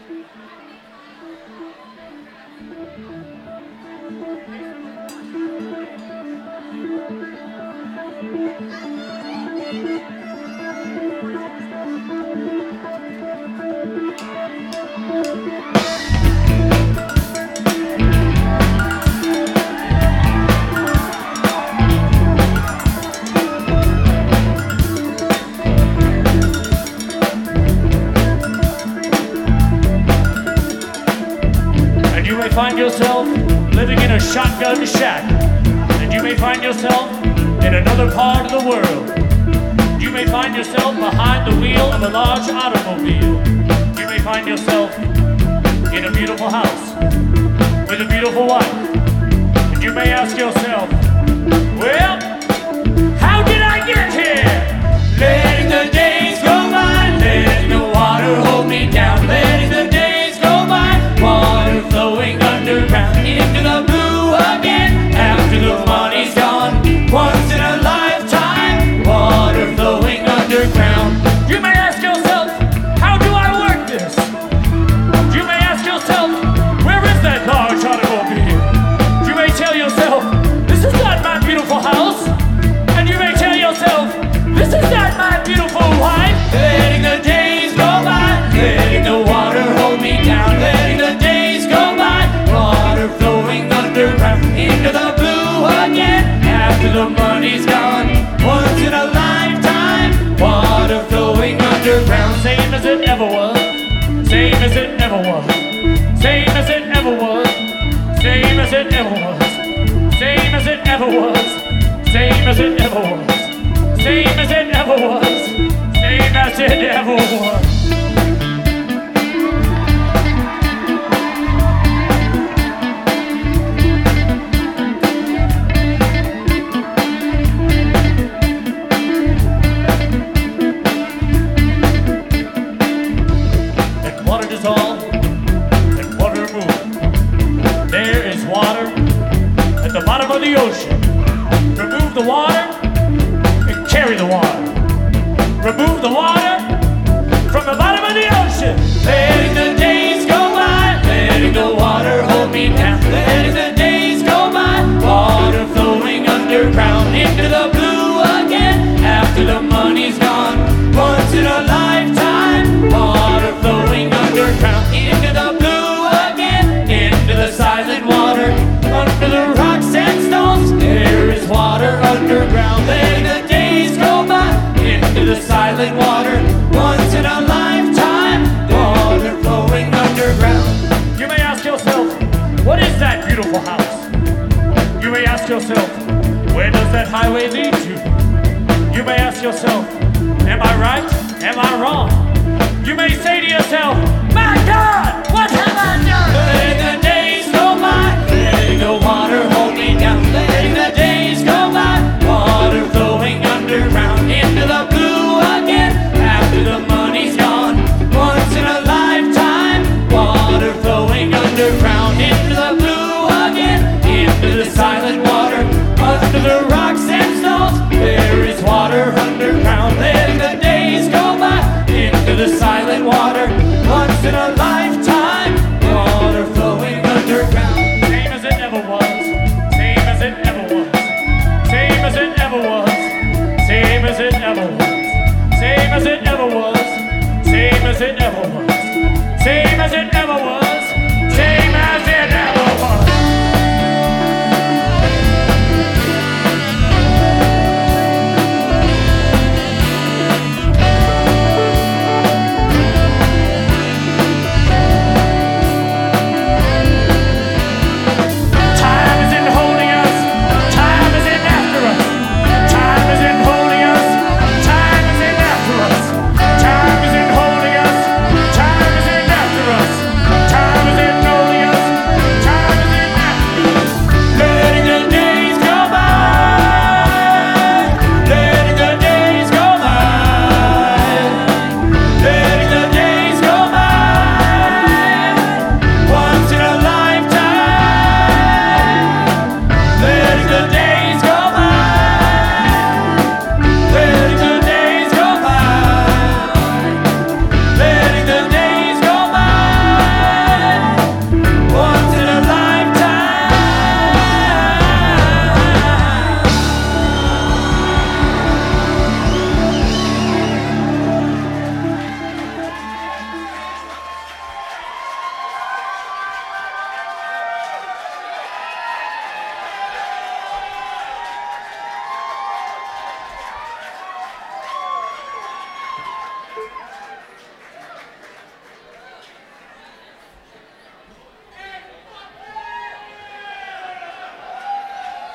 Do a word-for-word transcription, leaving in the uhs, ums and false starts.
Find yourself living in a shotgun shack, and you may find yourself in another part of the world. You may find yourself behind the wheel of a large automobile. You may find yourself in a beautiful house with a beautiful wife, and you may ask yourself, well, how did I get here? Letting the days go by, letting the water hold me down, letting the days go by, water flowing underground into the blue again after the money's gone. Once in a lifetime, water flowing underground. You may ask yourself, how do I work this? You may ask yourself, where is that large automobile? You may tell yourself, this is not my beautiful house. And you may tell yourself, this is not my beautiful wife. Letting the days go by, letting the water hold me down, letting the days go by, water flowing underground into the blue again after the money's gone. Once in a lifetime, water flowing underground. Same as it ever was, same as it ever was, same as it ever was, same as it ever was, same as it ever was, same as it ever was, same as it ever was, same as it ever was. The ocean. Remove the water and carry the water. Remove the water from the bottom of the ocean. Letting the days go by, letting the water hold me down, letting the days go by, water flowing underground into the blue again after the money's gone. Once in a lifetime, water flowing underground into the blue again, into the silent water, under the rocks and stones. There is water underground, letting the days go by into the silent water. Once in a lifetime, water flowing underground. You may ask yourself, what is that beautiful house? You may ask yourself, where does that highway lead to? You may ask yourself, am I right? Am I wrong? You may say to yourself, my God, what have I done? Letting the days go by, letting the water hold me down, letting the days go by, water flowing underground into the blue again after the money's gone. Once in a lifetime, water flowing underground into the blue again, into the silent water, under the rocks and stones. There is water underground, letting the days go by into the silent water. Once in a lifetime, water flowing underground. Same as it ever was, same as it ever was, same as it ever was, same as it ever was, same as it ever was, same as it ever was, same as it ever was.